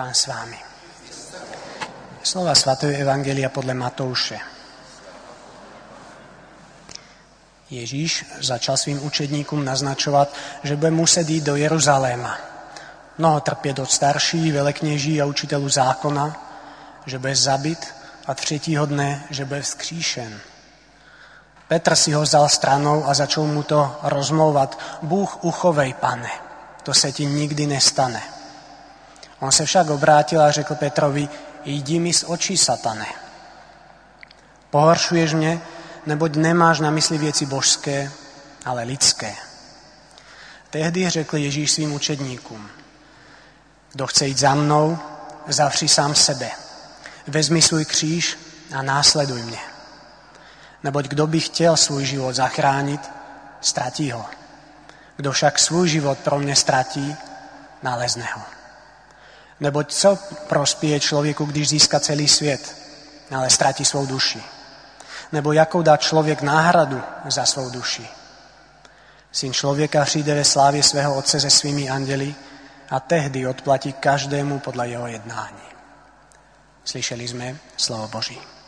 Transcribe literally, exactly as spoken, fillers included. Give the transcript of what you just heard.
Pán s vámi. Slova svätého Evangelia podľa Matouše. Ježíš začal svým učedníkom naznačovať, že bude musieť ísť do Jeruzaléma. Mnoho trpieť od starších, veľekněží a učiteľu zákona, že bude zabit a třetího dne, že bude vzkříšen. Petr si ho vzal stranou a začal mu to rozmlouvat. Bůh uchovej, pane, to se ti nikdy nestane. On se však obrátil a řekl Petrovi, jdi mi z očí, satane. Pohoršuješ mě, neboť nemáš na mysli věci božské, ale lidské. Tehdy řekl Ježíš svým učedníkům, kdo chce jít za mnou, zavři sám sebe. Vezmi svůj kříž a následuj mě. Neboť kdo by chtěl svůj život zachránit, ztratí ho. Kdo však svůj život pro mě ztratí, nalezne ho. Neboť co prospěje člověku, když získá celý svět, ale ztratí svou duši? Nebo jakou dá člověk náhradu za svou duši? Syn člověka přijde ve slávě svého Otce se svými anděli a tehdy odplatí každému podle jeho jednání. Slyšeli jsme slovo Boží.